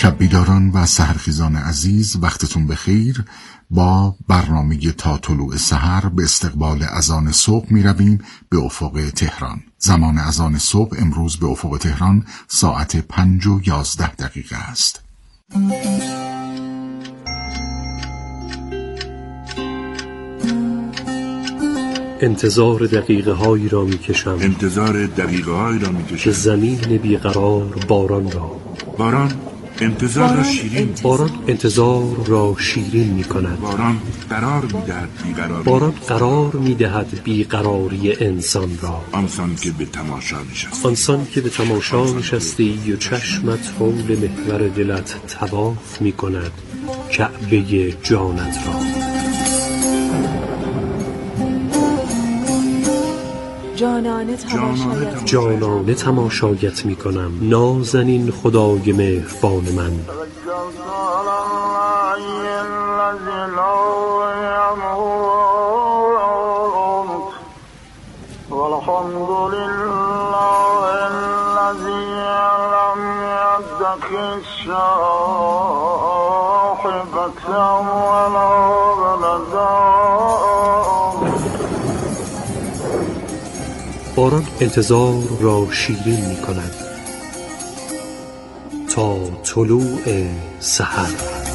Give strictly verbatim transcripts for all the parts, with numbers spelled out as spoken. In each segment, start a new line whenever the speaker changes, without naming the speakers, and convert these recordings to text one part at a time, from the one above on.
شب بیداران و سحرخیزان عزیز، وقتتون بخیر. با برنامه تا طلوع سحر به استقبال اذان صبح می رویم به افق تهران. زمان اذان صبح امروز به افق تهران ساعت پنج و یازده دقیقه است.
انتظار دقیقه هایی را می کشم
انتظار دقیقه هایی را می کشم
که زمین بیقرار باران را
باران انتظار را شیرین
باران انتظار را شیرین می کند.
باران قرار می دهد بیقراری
باران قرار می دهد بیقراری انسان را.
آنسان که به تماشا نشستی
آنسان که به تماشا نشستی و چشمت حول محور دلت طواف می کند کعبه جانت را.
جانانه تماشایت
جانانه تماشایت می کنم نازنین خدای مهربان من. باران انتظار را شیرین می کند تا طلوع سحر.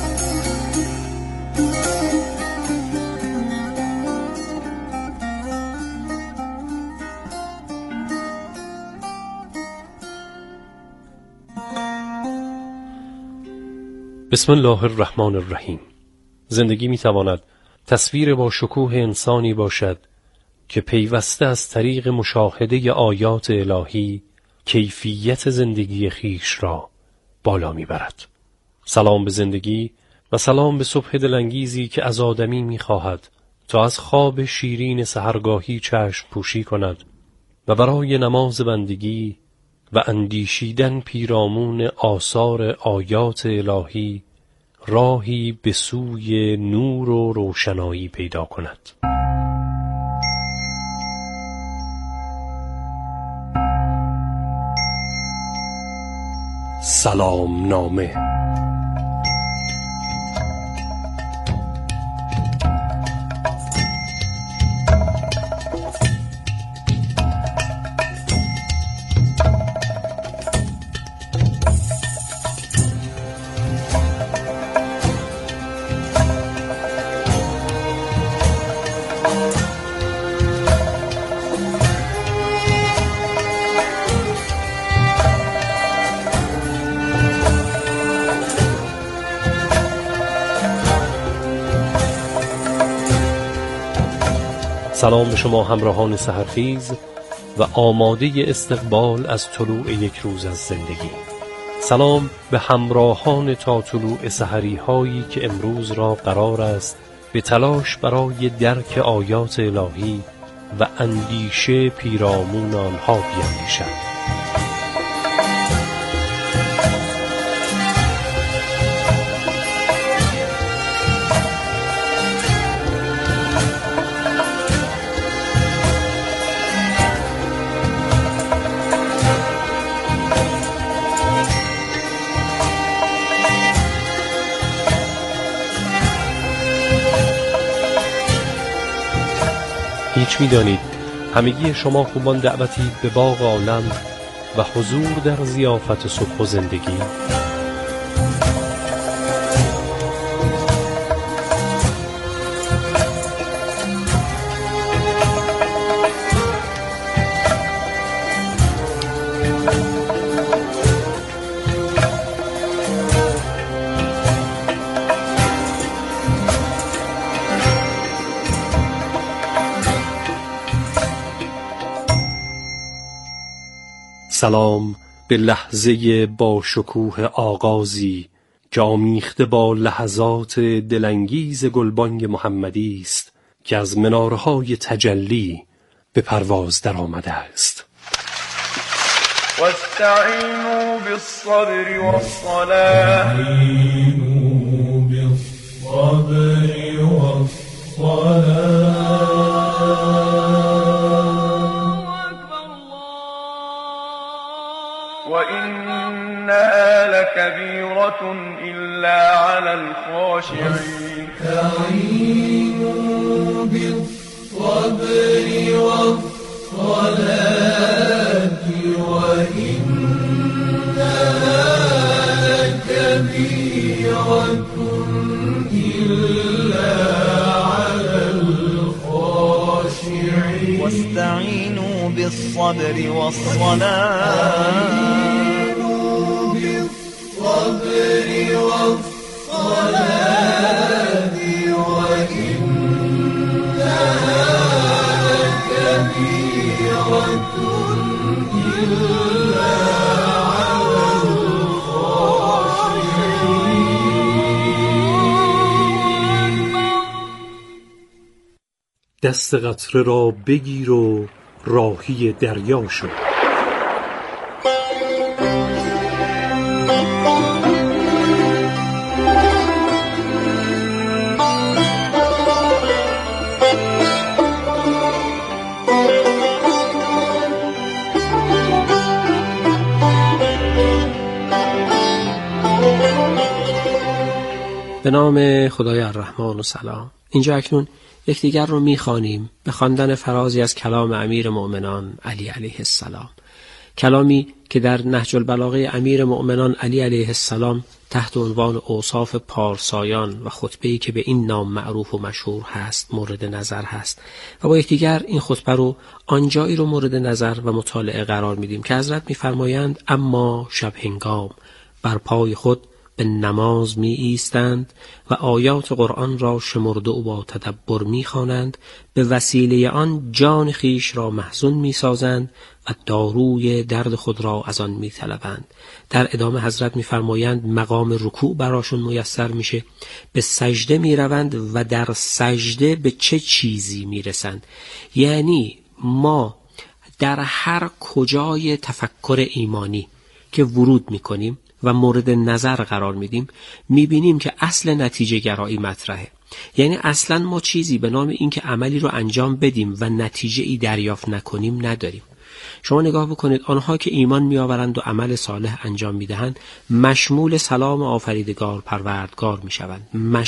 بسم الله الرحمن الرحیم. زندگی می تواند تصویر با شکوه انسانی باشد که پیوسته از طریق مشاهده آیات الهی کیفیت زندگی خیش را بالا میبرد. سلام به زندگی و سلام به صبح دلانگیزی که از آدمی میخواهد تا از خواب شیرین سحرگاهی چشم پوشی کند و برای نماز بندگی و اندیشیدن پیرامون آثار آیات الهی راهی به سوی نور و روشنایی پیدا کند. سلام نامه. سلام به شما همراهان سحرخیز و آماده استقبال از طلوع یک روز از زندگی. سلام به همراهان تا طلوع سحری هایی که امروز را قرار است به تلاش برای درک آیات الهی و اندیشه پیرامون آنها بیاندیشند. هیچ می‌دانید همگی شما خوبان دعوتی به باغ عالم و حضور در ضیافت صبح و زندگی. سلام به لحظه با شکوه آغازی که آمیخته با لحظات دلانگیز گلبانگ محمدی است که از منارهای تجلی به پرواز در آمده است.
واستعینوا بالصبر والصلاة وإن وإنها لكبيرة إلا على الخاشعين
استعينوا بالصبر والصلاة وإنها لكبيرة إلا على الخاشعين
واستعينوا بالصبر والصلاة
بالصبر والصلاة وإنها لكبيرة إلا على الخاشعين.
دست قطره را بگیر و راهی دریا شو.
به نام خدای الرحمن و سلام. اینجا اکنون یکدیگر رو میخوانیم به خواندن فرازی از کلام امیر مؤمنان علی علیه السلام، کلامی که در نهج البلاغه امیر مؤمنان علی علیه السلام تحت عنوان اوصاف پارسایان و خطبه‌ای که به این نام معروف و مشهور هست مورد نظر هست و با یکدیگر این خطبه رو آنجایی رو مورد نظر و مطالعه قرار میدیم که حضرت میفرمایند اما شب هنگام بر پای خود به نماز می ایستند و آیات قرآن را شمرده و با تدبر می خوانند، به وسیله آن جان خیش را محزون می سازند و داروی درد خود را از آن می طلبند. در ادامه حضرت می فرمایند مقام رکوع براشون میسر میشه، به سجده می روند و در سجده به چه چیزی می رسند. یعنی ما در هر کجای تفکر ایمانی که ورود می کنیم و مورد نظر قرار میدیم میبینیم که اصل نتیجه گرایی مطرحه. یعنی اصلا ما چیزی به نام این که عملی رو انجام بدیم و نتیجه ای دریافت نکنیم نداریم. شما نگاه بکنید آنها که ایمان میآورند و عمل صالح انجام میدهند مشمول سلام آفریدگار پروردگار میشوند،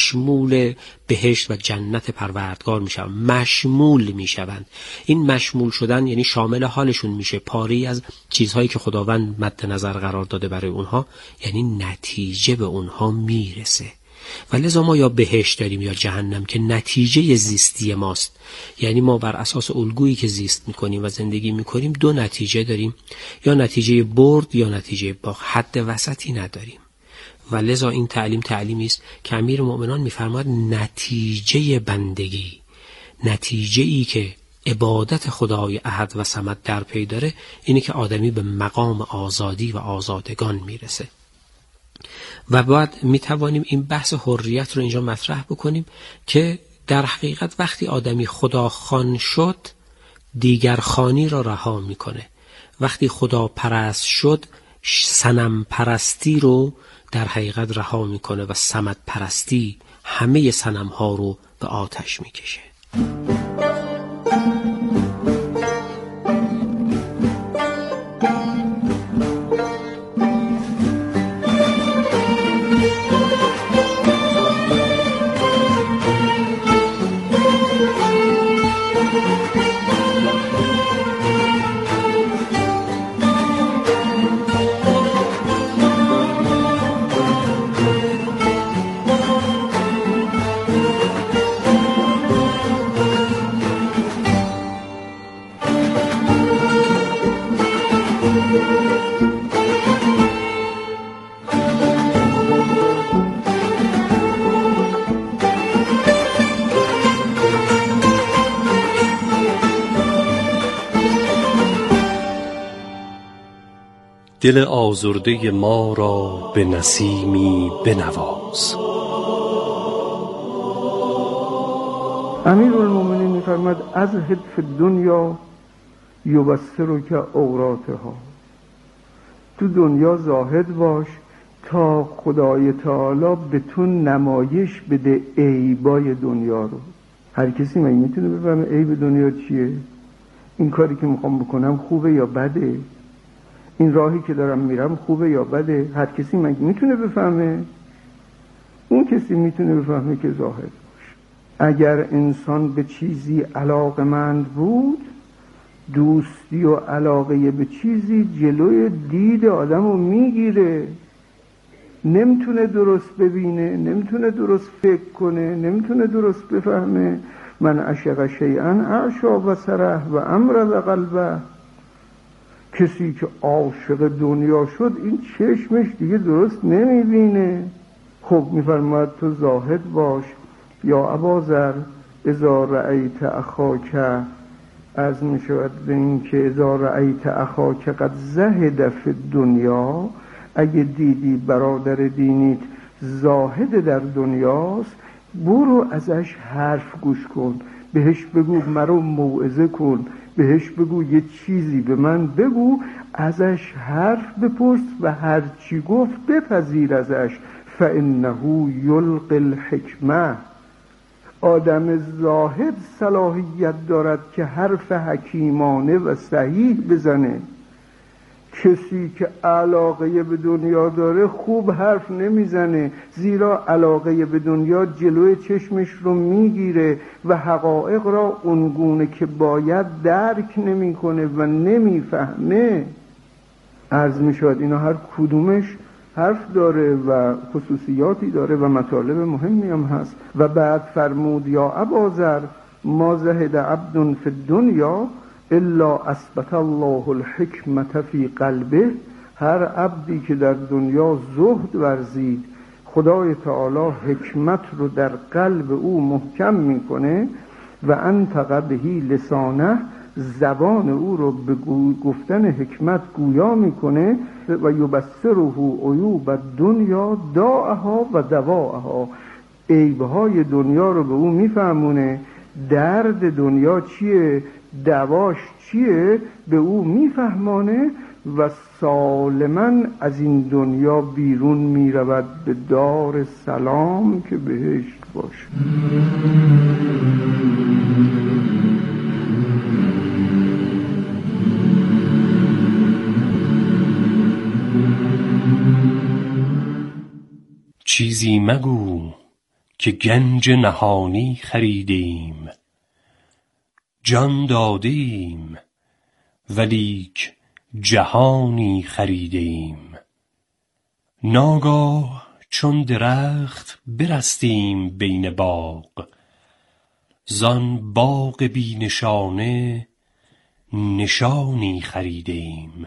مشمول بهشت و جنت پروردگار میشوند، مشمول میشوند. این مشمول شدن یعنی شامل حالشون میشه، پاری از چیزهایی که خداوند مد نظر قرار داده برای اونها، یعنی نتیجه به اونها میرسه. و لذا ما یا بهشت داریم یا جهنم که نتیجه زیستی ماست. یعنی ما بر اساس الگویی که زیست میکنیم و زندگی میکنیم دو نتیجه داریم، یا نتیجه برد یا نتیجه باخت، حد وسطی نداریم. و لذا این تعلیم تعلیمی است که امیر مؤمنان میفرماید نتیجه بندگی، نتیجه ای که عبادت خدای احد و صمد در پی داره اینه که آدمی به مقام آزادی و آزادگان میرسه. و بعد میتوانیم این بحث حریت رو اینجا مطرح بکنیم که در حقیقت وقتی آدمی خدا خوان شد دیگر خوانی را رها میکنه، وقتی خدا پرست شد صنم پرستی رو در حقیقت رها میکنه و صمد پرستی همه صنم ها رو به آتش میکشه.
دل آزرده ما را به نسیمی بنواز.
امیرالمومنین می‌فرماید ازهد فی الدنیا یبصرک عوراتها، تو دنیا زاهد باش تا خدای تعالی به تو نمایش بده عیبای دنیا رو. هر کسی من میتونه بفهمه عیب دنیا چیه؟ این کاری که میخوام بکنم خوبه یا بده؟ این راهی که دارم میرم خوبه یا بده؟ هر کسی مگه میتونه بفهمه؟ اون کسی میتونه بفهمه که زاهد باشه. اگر انسان به چیزی علاقمند بود، دوستی و علاقه به چیزی جلوی دید آدم رو میگیره، نمیتونه درست ببینه، نمیتونه درست فکر کنه، نمیتونه درست بفهمه. من عشق شیئا اعشا و سره و امر و قلبه. کسی که عاشق دنیا شد این چشمش دیگه درست نمیبینه. خب میفرماید تو زاهد باش. یا ابازر اذا رأیت اخاک، از میشود به این که اذا رأیت اخاک قد زهد فی الدنیا، اگه دیدی برادر دینیت زاهد در دنیاست، برو ازش حرف گوش کن، بهش بگو مرا موعظه کن، بهش بگو یه چیزی به من بگو، ازش حرف بپرس و هر چی گفت بپذیر ازش. فانه یلقی الحکمه. آدم زاهد صلاحیت دارد که حرف حکیمانه و صحیح بزنه. کسی که علاقه به دنیا داره خوب حرف نمیزنه، زیرا علاقه به دنیا جلوی چشمش رو میگیره و حقایق را اونگونه که باید درک نمیکنه و نمیفهمه. عرض میشود اینا هر کدومش حرف داره و خصوصیاتی داره و مطالب مهمی هم هست. و بعد فرمود یا ابازر ما زهد عبد فی الدنیا الا اثبت الله الحکمت فی قلبه. هر عبدی که در دنیا زهد ورزید، خدای تعالی حکمت رو در قلب او محکم میکنه و انطق بهی لسانه، زبان او رو به گفتن حکمت گویا میکنه و یبصره عیوب الدنیا داءها و دواءها. عیبهای دنیا رو به او میفهمونه، درد دنیا چیه، دواش چیه به او میفهمانه و سالما از این دنیا بیرون میرود به دار سلام که بهشت باشه.
چیزی مگو که گنج نهانی خریدیم، جان دادیم ولیک جهانی خریدیم. ناگاه چون درخت برستیم بین باغ، زان باغ بی نشانه نشانی خریدیم.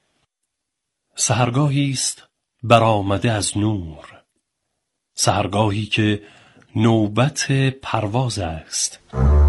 سحرگاهی است برآمده از نور، سحرگاهی که نوبت پرواز است.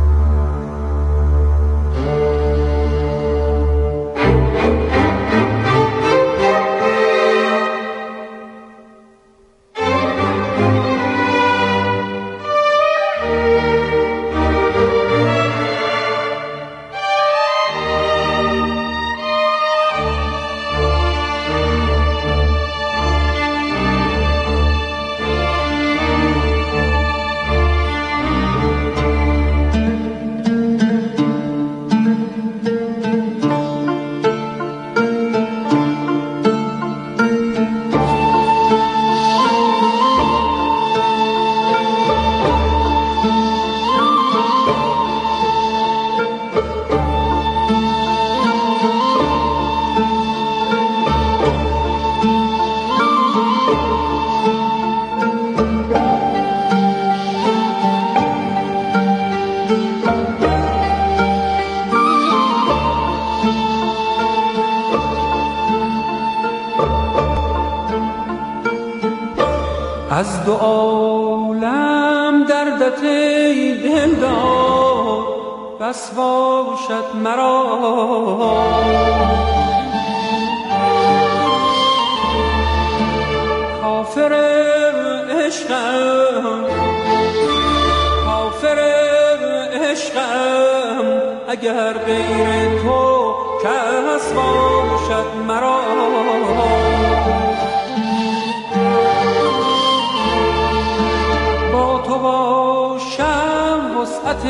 از دو عالم دردت ای دلدار بس باشد مرا، کافر عشقم کافر عشقم اگر غیر تو کس باشد مرا. تو باشم وسعت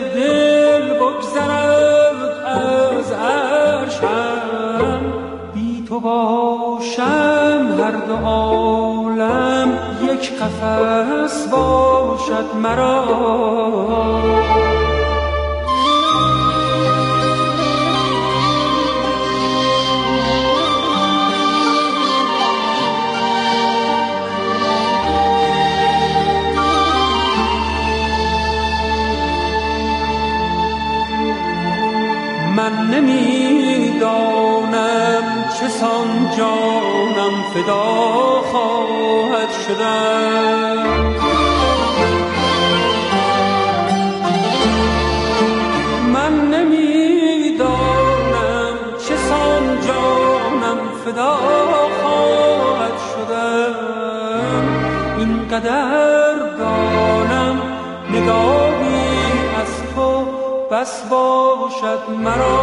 دل بگذرد از عرشم، بی باشم هر دو عالم یک قفس باشد مرا. من نمیدانم چه سان جانم فدا خواهد شدن. من نمیدانم چه سان جانم فدا خواهد شدن. اینقدر دانم نگاهی از تو بس باشد مرا.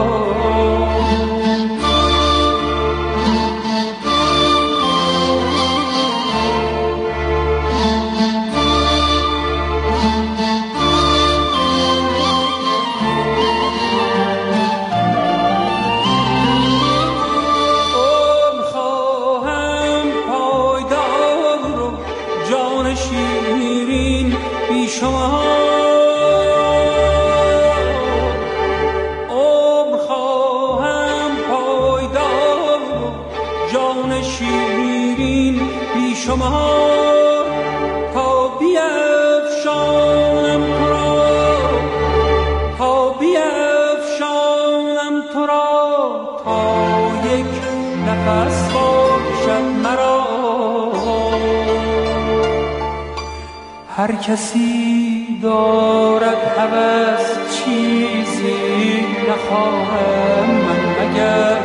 عمر خواهم پایدار و جان شیرین بی شما. شما تا بیفشانم تو را، تا بیفشانم تو را، تا یک نفس باشد مرا. هر کسی دارد هوس چیزی نخواهم من مگر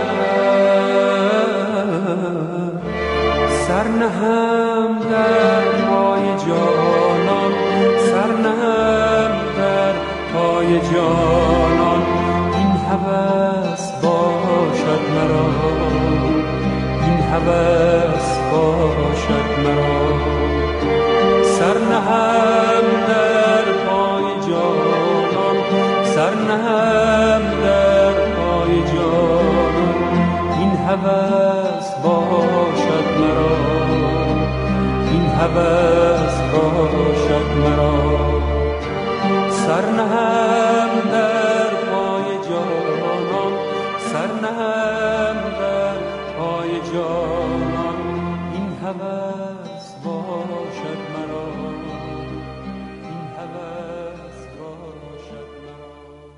سر نهم در پای جانان، سر نهم در پای جانان. این هوس باشد مرا، این هوس باشد مرا. سر نهم در پای جانان، سر نهم در پای جانان. این هوس باشد مرا، این هوس باشد مرا. سر نهم در پای جانان، سر نهم در پای جانان. این هوس باشد مرا، این هوس باشد مرا.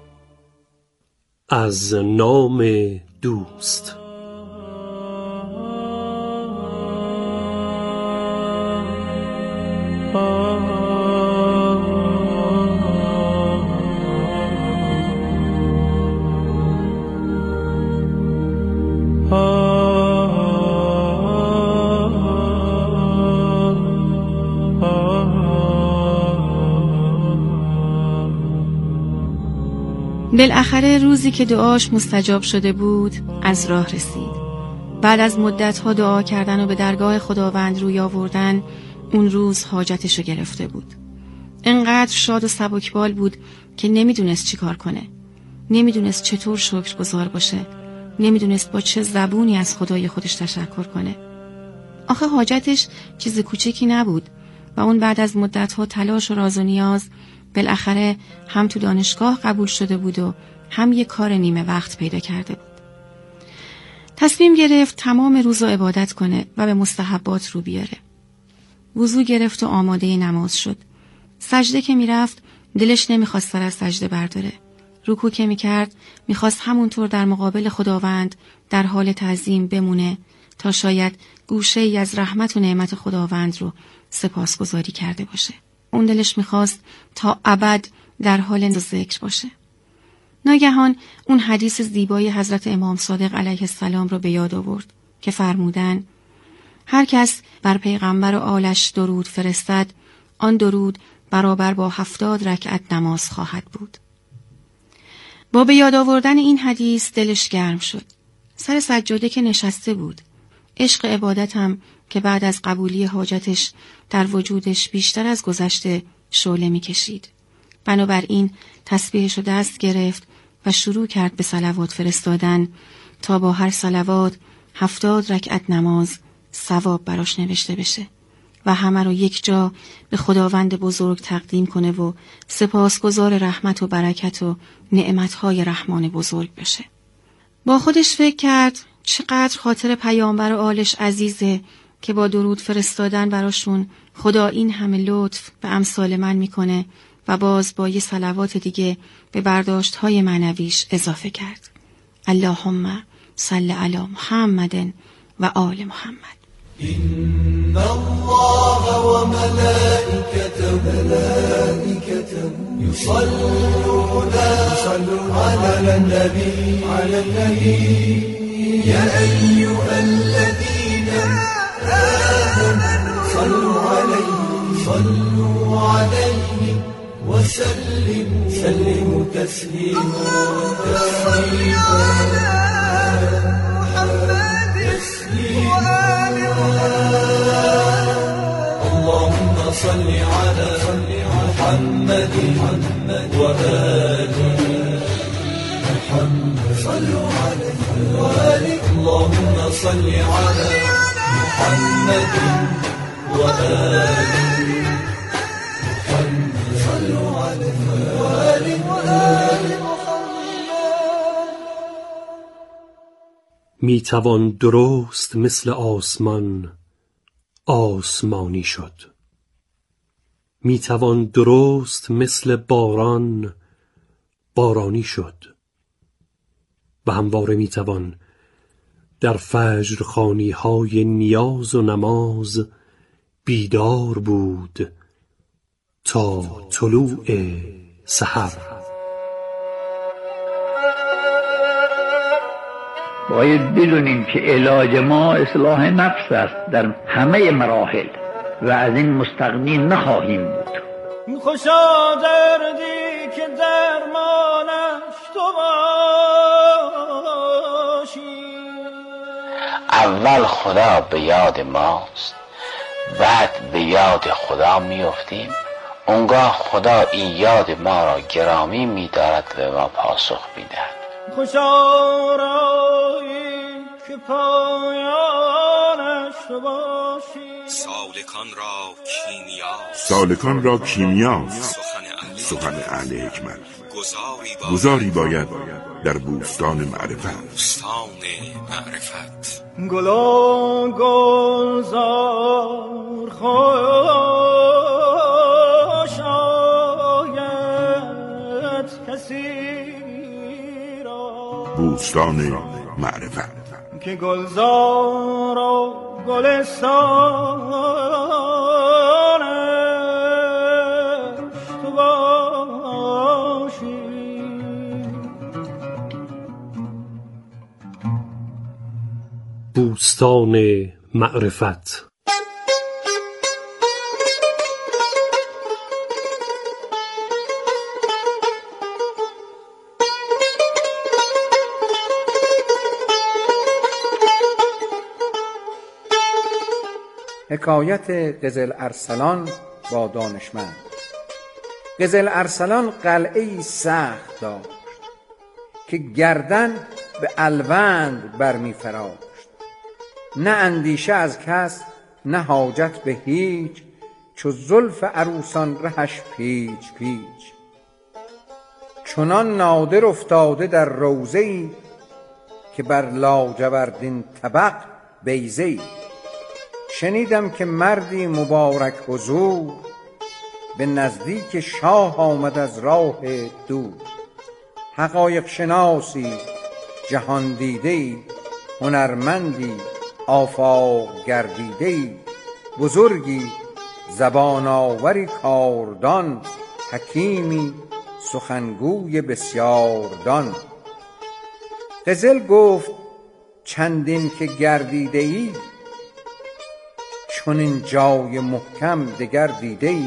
از نام دوست.
بالاخره روزی که دعاش مستجاب شده بود از راه رسید. بعد از مدت‌ها دعا کردن و به درگاه خداوند روی آوردن، اون روز حاجتشو گرفته بود. انقدر شاد و سبکبال بود که نمیدونست چی کار کنه. نمیدونست چطور شکرگزار باشه. نمیدونست با چه زبونی از خدای خودش تشکر کنه. آخه حاجتش چیز کوچکی نبود و اون بعد از مدت‌ها تلاش و راز و نیاز بالاخره هم تو دانشگاه قبول شده بود و هم یک کار نیمه وقت پیدا کرده بود. تصمیم گرفت تمام روز رو عبادت کنه و به مستحبات رو بیاره. وضو گرفت و آماده نماز شد. سجده که میرفت دلش نمیخواست سر از سجده برداره. رکوع که میکرد میخواست همونطور در مقابل خداوند در حال تعظیم بمونه تا شاید گوشه ای از رحمت و نعمت خداوند رو سپاسگزاری کرده باشه. اون دلش میخواست تا ابد در حال ذکر باشه. ناگهان اون حدیث زیبای حضرت امام صادق علیه السلام رو به یاد آورد که فرمودن هر کس بر پیغمبر و آلش درود فرستد، آن درود برابر با هفتاد رکعت نماز خواهد بود. با به یاد آوردن این حدیث دلش گرم شد. سر سجاده که نشسته بود. عشق عبادت هم که بعد از قبولی حاجتش در وجودش بیشتر از گذشته شعله می کشید. بنابراین تسبیحش رو دست گرفت و شروع کرد به صلوات فرستادن تا با هر صلوات هفتاد رکعت نماز ثواب براش نوشته بشه و همه رو یک جا به خداوند بزرگ تقدیم کنه و سپاسگزار رحمت و برکت و نعمتهای رحمان بزرگ بشه. با خودش فکر کرد چقدر خاطر پیامبر و آلش عزیزه که با درود فرستادن براشون خدا این همه لطف به امثال من میکنه و باز با یه صلوات دیگه به برداشت‌های معنویش اضافه کرد. اللهم صل علی محمد و آل محمد.
إن الله وملائكته ملائكته يصلون على النبي على النبي يا أيها الذين آمنوا صلوا عليه صلوا عليه وسلموا سلموا تسليما تسليما اللهم صل على محمد وآل محمد صلوا عليه وآله اللهم صل على محمد وآل محمد صلوا عليه وآل
می توان درست مثل آسمان آسمانی شد، می توان درست مثل باران بارانی شد و همواره می توان در فجر خوانی های نیاز و نماز بیدار بود تا طلوع سحر.
باید بدونیم که علاج ما اصلاح نفس است در همه مراحل و از این مستغنی نخواهیم بود.
خوشا دردی که درمانش تو باشی.
اول خدا به یاد ماست، بعد به یاد خدا میافتیم، اونگاه خدا این یاد ما را گرامی می‌دارد و ما پاسخ می‌دهد.
خوشا رایی که پایانش تو باشی.
سالکان را کیمیا
سالکان را کیمیا سخن اهل حکمت گذاری باید در بوستان معرفت.
بوستان معرفت
گلا گلزار خوش آید کسی
بوستان معرفت
که گلزار و گلستانش تو باشی.
بوستان معرفت.
حکایت قزل ارسلان با دانشمند. قزل ارسلان قلعه‌ای سخت داشت که گردن به الوند برمی فراشت، نه اندیشه از کس نه حاجت به هیچ، چو زلف عروسان رهش پیچ پیچ. چنان نادر افتاده در روضه‌ای که بر لاجوردین طبق بیضه‌ای. شنیدم که مردی مبارک حضور به نزدیک شاه آمد از راه دور. حقایق شناسی جهان دیده‌ای، هنرمندی آفاق گردیده‌ای، بزرگی زبان آوری کاردان، حکیمی سخنگوی بسیاردان. قزل گفت چندین که گردیده‌ای، چون این جای محکم دگر دیده‌ای.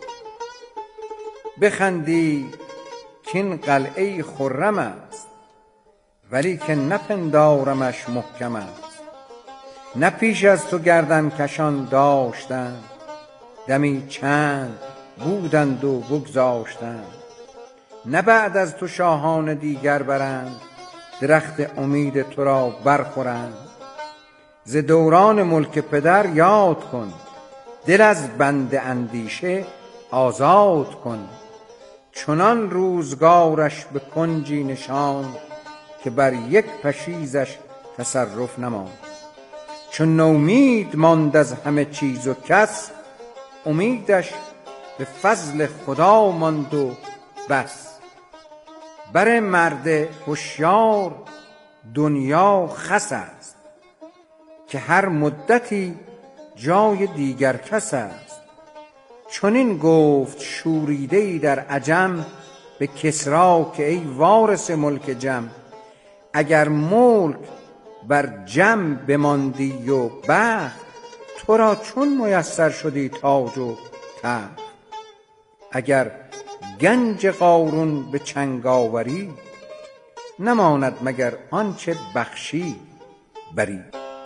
بخندی کین قلعه خرم است، ولی که نپندارمش محکم است. نه پیش از تو گردن کشان داشتند، دمی چند بودند و بگذاشتند. نه بعد از تو شاهان دیگر برند، درخت امید تو را برخورند. ز دوران ملک پدر یاد کن، دل از بند اندیشه آزاد کن. چنان روزگارش به کنجی نشاند، که بر یک پشیزش تصرف نماند. چون نومید ماند از همه چیز و کس، امیدش به فضل خدا ماند و بس. بر مرد هوشیار دنیا خس است، که هر مدتی جای دیگر کس است. چنین گفت شوریده‌ای در عجم، به کسری که ای وارث ملک جم. اگر ملک بر جم بماندی و بخت، تو را چون میسر شدی تاج و تخت. اگر گنج قارون به چنگ آوری، نماند مگر آنچه بخشی بری.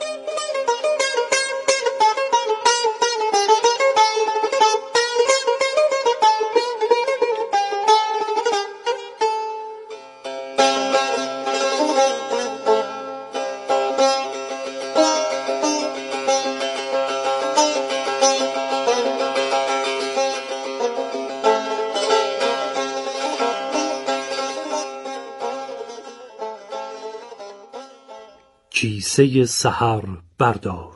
کیسه سحر بردار.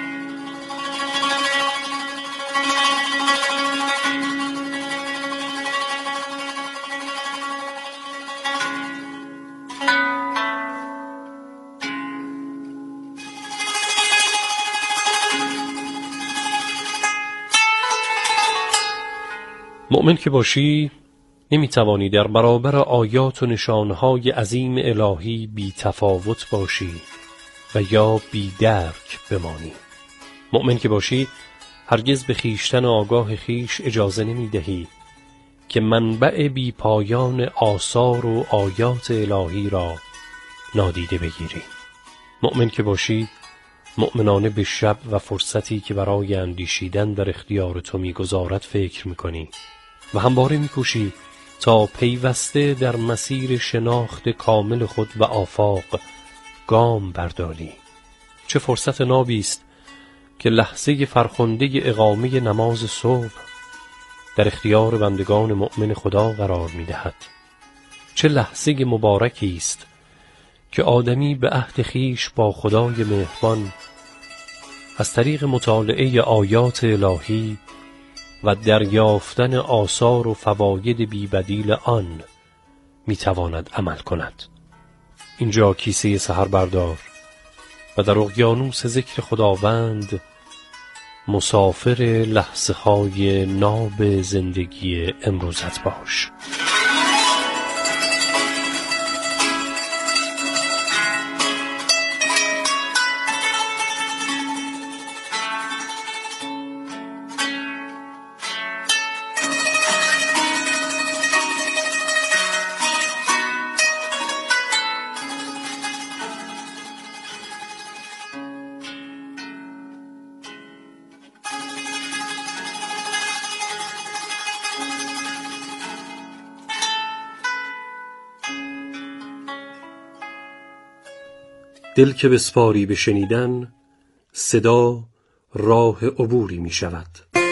مؤمن که باشی نمیتوانی در برابر آیات و نشانهای عظیم الهی بی تفاوت باشی و یا بی درک بمانی. مؤمن که باشی هرگز به خیشتن آگاه خیش اجازه نمی دهی که منبع بی پایان آثار و آیات الهی را نادیده بگیری. مؤمن که باشی مؤمنانه به شب و فرصتی که برای اندیشیدن در اختیار تو میگذارد فکر میکنی و همواره میکوشی تا پیوسته در مسیر شناخت کامل خود و آفاق گام برداری. چه فرصت نابی است که لحظه فرخنده اقامه نماز صبح در اختیار بندگان مؤمن خدا قرار می‌دهد. چه لحظه مبارکی است که آدمی به عهد خیش با خدای مهربان از طریق مطالعه آیات الهی و دریافتن آثار و فواید بی بدیل آن میتواند عمل کند. اینجا کیسه سحر بردار و در اقیانوس ذکر خداوند مسافر لحظه های ناب زندگی امروزت باش. دل که بسپاری به شنیدن، صدا راه عبوری می شود.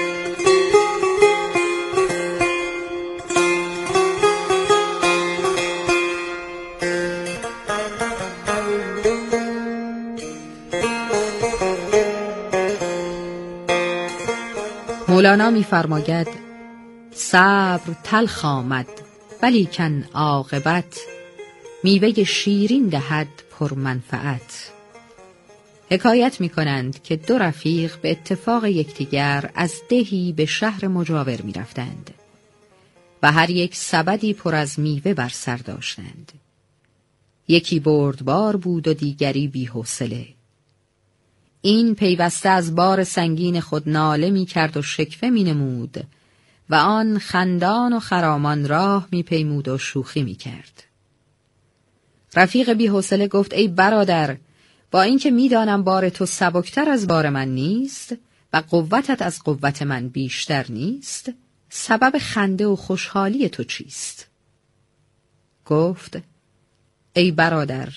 مولانا می فرماید صبر تلخ آمد ولیکن عاقبت، میوه شیرین دهد پر منفعت. حکایت می کنند که دو رفیق به اتفاق یکدیگر از دهی به شهر مجاور می رفتند و هر یک سبدی پر از میوه بر سر داشتند. یکی بردبار بود و دیگری بی‌حوصله. این پیوسته از بار سنگین خود ناله می کرد و شکوه می نمود و آن خندان و خرامان راه می پیمود و شوخی می کرد. رفیق بی‌حوصله گفت ای برادر، با اینکه میدانم بار تو سبکتر از بار من نیست و قوتت از قوت من بیشتر نیست، سبب خنده و خوشحالی تو چیست؟ گفت ای برادر،